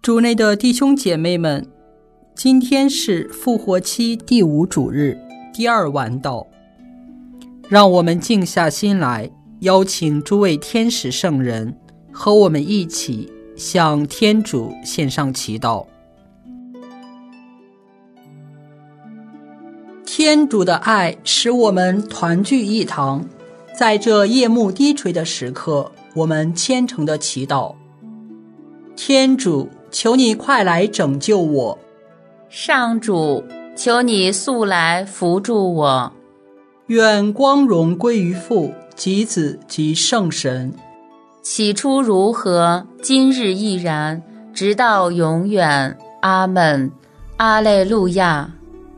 主内的弟兄姐妹们，今天是复活期第5主日，第2晚祷。让我们静下心来，邀请诸位天使圣人和我们一起向天主献上祈祷。天主的爱使我们团聚一堂，在这夜幕低垂的时刻，我们虔诚的祈祷。天主，求你快来拯救我。 上主，求你速来扶助我。 愿光荣归于父及子及圣神。 起初如何，今日亦然，直到永远。阿们。阿肋路亚。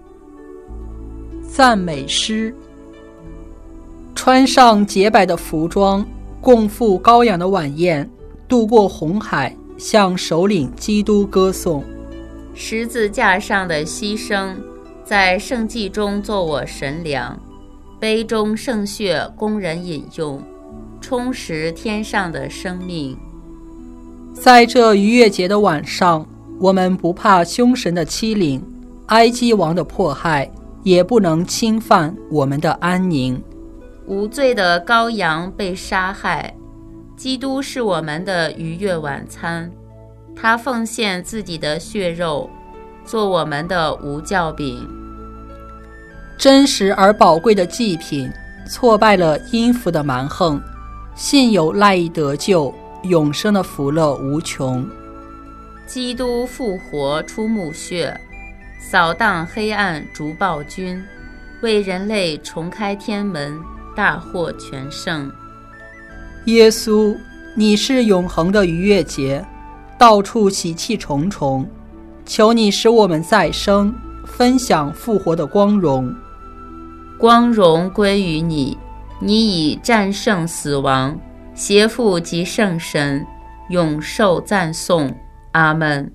赞美诗。穿上洁白的服装，共赴羔羊的晚宴，渡过红海，向首领基督歌颂。 十字架上的牺牲，在圣祭中做我神粮，杯中圣血供人饮用，充实天上的生命。 在这逾越节的晚上，我们不怕凶神的欺凌，埃及王的迫害，也不能侵犯我们的安宁。 无罪的羔羊被杀害，基督是我们的逾越晚餐，他奉献自己的血肉，做我们的无酵饼。 真实而宝贵的祭品，挫败了阴府的蛮横，信有赖以得救，永生的福乐无穷。 基督复活出墓穴，扫荡黑暗逐暴君，为人类重开天门，大获全胜。 耶稣，你是永恒的逾越节，到处喜气重重，求你使我们再生，分享复活的光荣。 光荣归于你，你已战胜死亡，邪父及圣神，永受赞颂。阿们。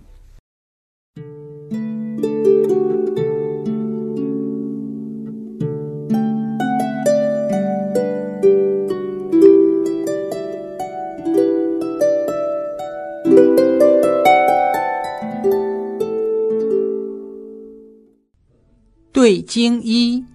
对经一。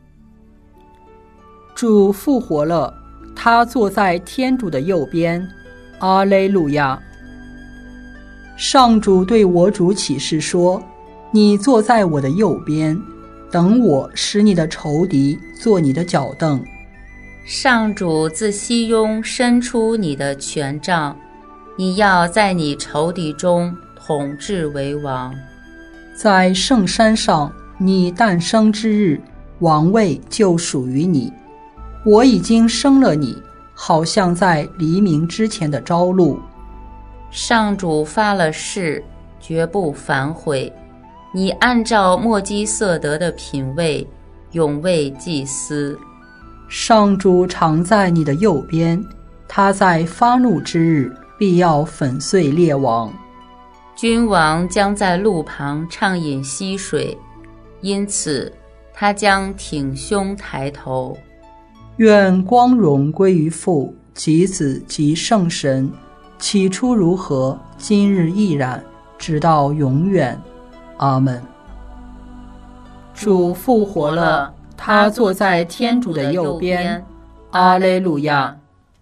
主复活了，他坐在天主的右边。阿肋路亚。上主对我主起誓说，你坐在我的右边，等我使你的仇敌做你的脚凳。 上主自西雍伸出你的权杖，你要在你仇敌中统治为王。 在圣山上，你诞生之日，王位就属于你。我已经生了你，好像在黎明之前的朝露。 上主发了誓，绝不反悔。你按照默基瑟德的品位，永为祭司。 上主常在你的右边，他在发怒之日，必要粉碎列王。 君王将在路旁畅饮溪水，因此他将挺胸抬头。 愿光荣归于父及子及圣神，起初如何，今日亦然，直到永远。阿们。主复活了，他坐在天主的右边。阿肋路亚。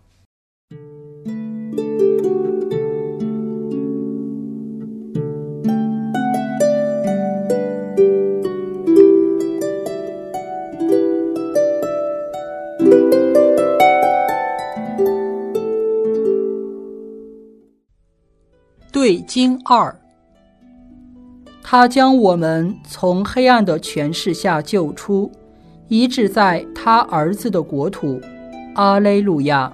对经2。他将我们从黑暗的权势下救出，移置在他儿子的国土。阿肋路亚。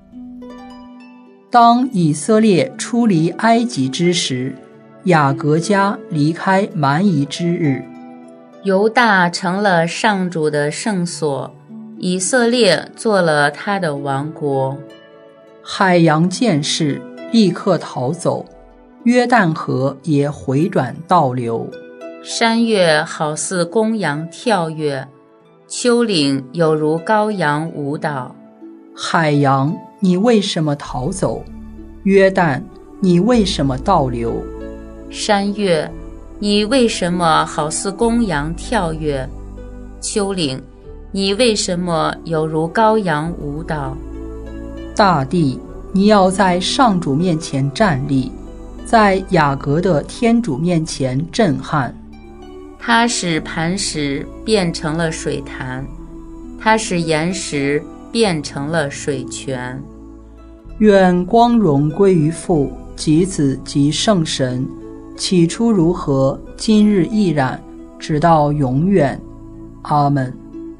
当以色列出离埃及之时，雅各家离开蛮夷之日， 犹大成了上主的圣所，以色列做了他的王国。 海洋见势，立刻逃走，约旦河也回转倒流。 山岳好似公羊跳跃，丘陵有如羔羊舞蹈。 海洋，你为什么逃走？约旦，你为什么倒流？ 山岳，你为什么好似公羊跳跃？丘陵，你为什么有如羔羊舞蹈？ 大地，你要在上主面前站立，在雅各的天主面前震撼。 他使磐石变成了水潭，他使岩石变成了水泉。 愿光荣归于父及子及圣神，起初如何，今日亦然，直到永远。阿们。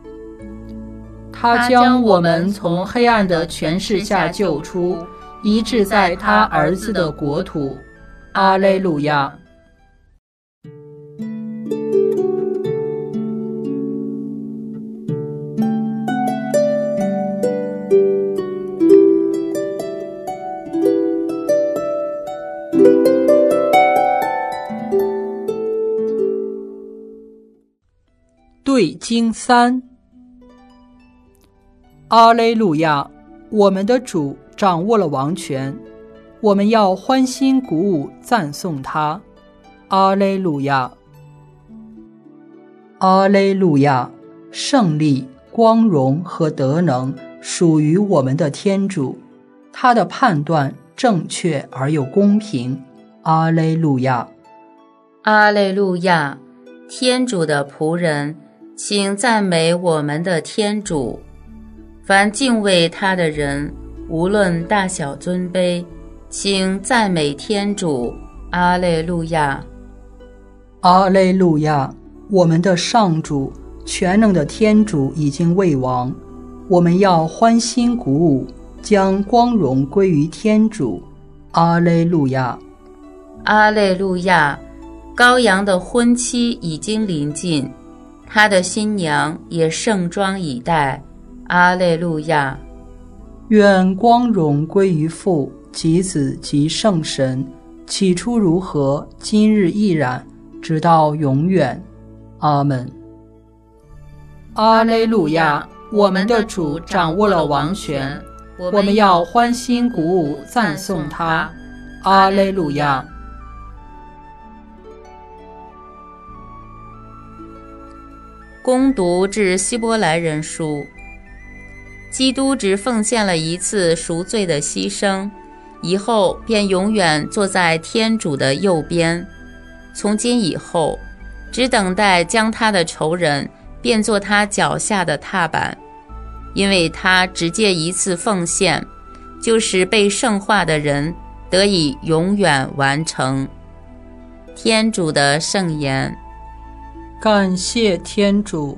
他将我们从黑暗的权势下救出，医治在他儿子的国土。阿肋路亚。对经3。阿肋路亚，我们的主掌握了王权，我们要欢欣鼓舞赞颂他。阿肋路亚。阿肋路亚，胜利、光荣和德能属于我们的天主，他的判断正确而又公平。阿肋路亚。 阿肋路亚，天主的仆人，请赞美我们的天主。凡敬畏他的人，无论大小尊卑，请赞美天主。阿肋路亚。 阿肋路亚，我们的上主，全能的天主已经为王，我们要欢欣鼓舞，将光荣归于天主。阿肋路亚。 阿肋路亚，羔羊的婚期已经临近，他的新娘也盛装以待。阿肋路亚。 愿光荣归于父及子及圣神，起初如何，今日亦然，直到永远。阿们。阿肋路亚，我们的主掌握了王权，我们要欢欣鼓舞赞颂他。阿肋路亚。 恭读致希伯来人书。基督只奉献了一次赎罪的牺牲，以后便永远坐在天主的右边。从今以后，只等待将他的仇人变作他脚下的踏板，因为他只借一次奉献，就使被圣化的人得以永远完成。天主的圣言。 感谢天主。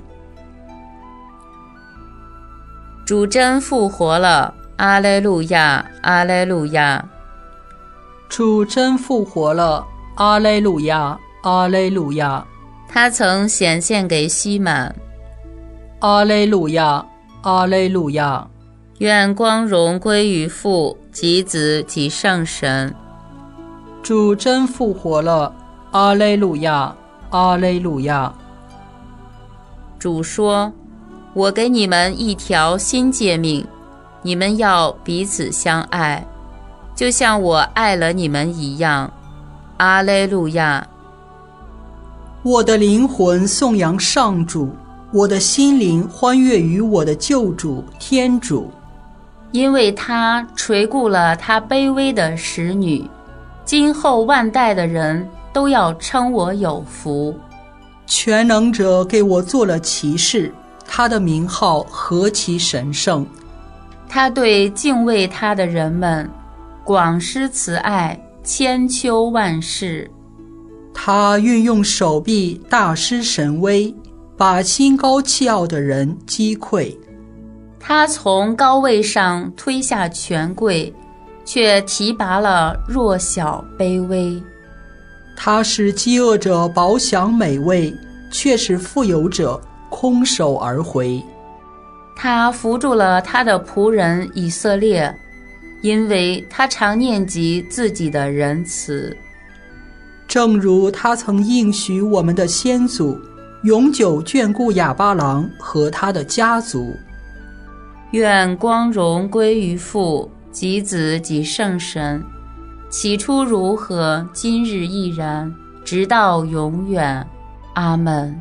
主真复活了，阿肋路亚，阿肋路亚。 主真复活了，阿肋路亚，阿肋路亚。 他曾显现给西满， 阿肋路亚，阿肋路亚。 愿光荣归于父及子及圣神。 主真复活了，阿肋路亚，阿肋路亚。 主说，我给你们一条新诫命，你们要彼此相爱，就像我爱了你们一样。阿肋路亚。 我的灵魂颂扬上主，我的心灵欢悦于我的救主天主， 因为他垂顾了他卑微的使女，今后万代的人都要称我有福。 全能者给我做了骑士，他的名号何其神圣！ 他对敬畏他的人们广施慈爱，千秋万世。 他运用手臂大施神威，把心高气傲的人击溃。 他从高位上推下权贵，却提拔了弱小卑微。 他使饥饿者饱享美味，却使富有者空手而回。 他扶助了他的仆人以色列，因为他常念及自己的仁慈。 正如他曾应许我们的先祖，永久眷顾亚巴郎和他的家族。 愿光荣归于父及子及圣神， 起初如何，今日亦然，直到永远。阿们。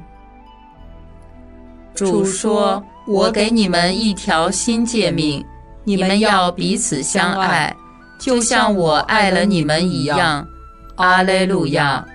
主说：我给你们一条新诫命，你们要彼此相爱，就像我爱了你们一样。阿肋路亚。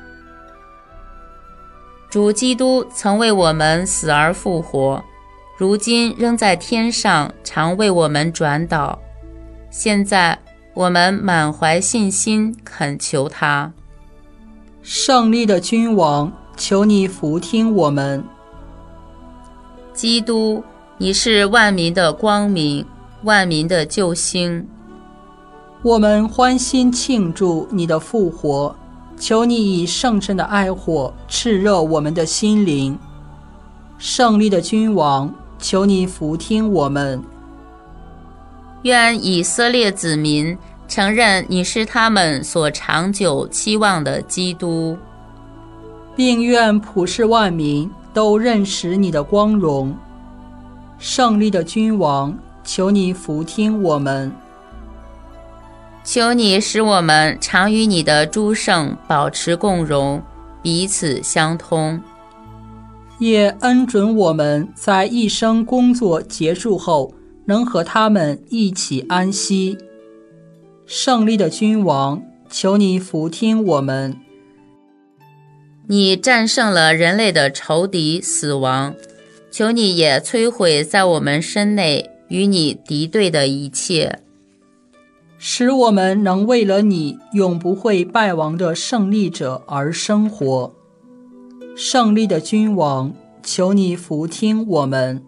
主基督曾为我们死而复活，如今仍在天上，常为我们转导。现在我们满怀信心恳求他。 胜利的君王，求你俯听我们。 基督，你是万民的光明，万民的救星。 我们欢欣庆祝你的复活，求你以圣神的爱火炽热我们的心灵。胜利的君王，求你俯听我们。 愿以色列子民承认你是他们所长久期望的基督， 并愿普世万民都认识你的光荣。胜利的君王，求你俯听我们。 求你使我们常与你的诸圣保持共荣，彼此相通， 也恩准我们在一生工作结束后能和他们一起安息。胜利的君王，求你俯听我们。 你战胜了人类的仇敌死亡，求你也摧毁在我们身内与你敌对的一切， 使我们能为了你永不会败亡的胜利者而生活。胜利的君王，求你俯听我们。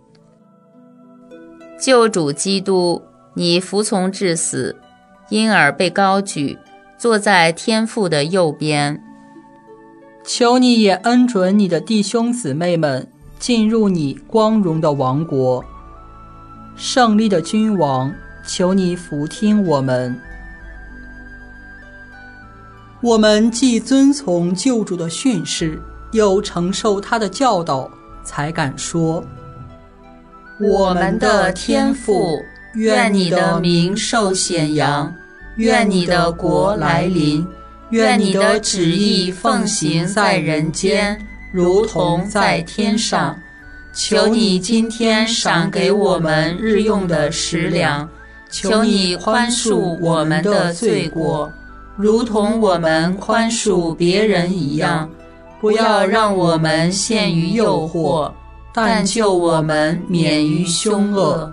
救主基督，你服从至死，因而被高举，坐在天父的右边。 求你也恩准你的弟兄姊妹们进入你光荣的王国。胜利的君王，求你俯听我们。我们既遵从救主的训示，又承受他的教导，才敢说： 我们的天父，愿你的名受显扬，愿你的国来临，愿你的旨意奉行在人间，如同在天上。求你今天赏给我们日用的食粮，求你宽恕我们的罪过，如同我们宽恕别人一样。不要让我们陷于诱惑，但救我们免于凶恶。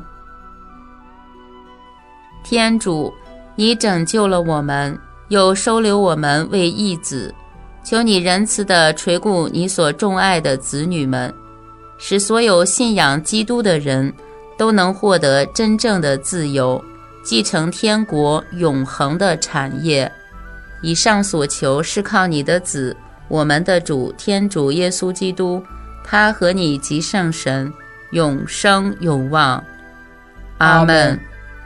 天主，你拯救了我们，又收留我们为义子，求你仁慈地垂顾你所钟爱的子女们，使所有信仰基督的人都能获得真正的自由，继承天国永恒的产业。以上所求是靠你的子，我们的主天主耶稣基督，他和你及圣神永生永望。阿们。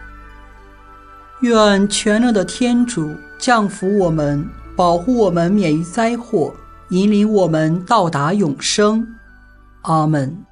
愿全能的天主降福我们，保护我们免于灾祸，引领我们到达永生。阿们。